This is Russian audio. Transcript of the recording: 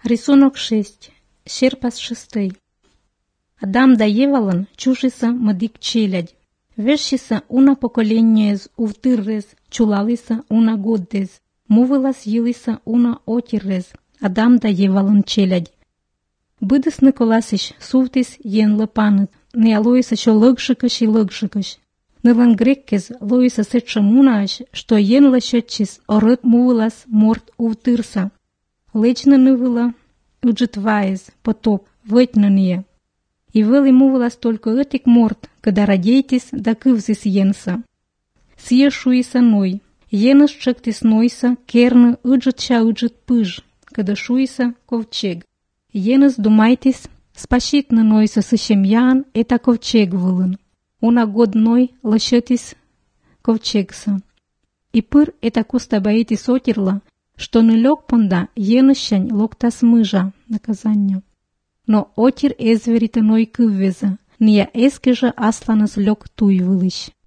Рисунок 6. Щерпас 6. Адам да Евалан чушиса мадик челядь. Вещиса уна поколіннєз увтиррез, чулалиса уна годдез. Мувилас їлиса уна отіррез. Адам да Евалан челядь. Бидис Николасич сувтис єн лепанет. Не алоїса що лъгшикаш і лъгшикаш. Нилан греккез лоїса сеча мунааш, що єн лещетчис орит мувилас морт увтирса. Лечна нивила, уджитваез, потоп, ветнанье. И вели мувилас только этик морт, когда радейтис да кывзис енса. Съешуиса ной, енас чектис нойса, керны уджит пыж, когда шуиса ковчег. Енас думайтис, спащитны нойса сыщемьян, это ковчег вылын. Уна год ной лощетис ковчегса. И пыр это коста боитис отерла, что не лег понда енощань локтас мыжа наказанню. Но отир ezverite ной кыввеза, ния эскежа асланас лег туй вылыщ.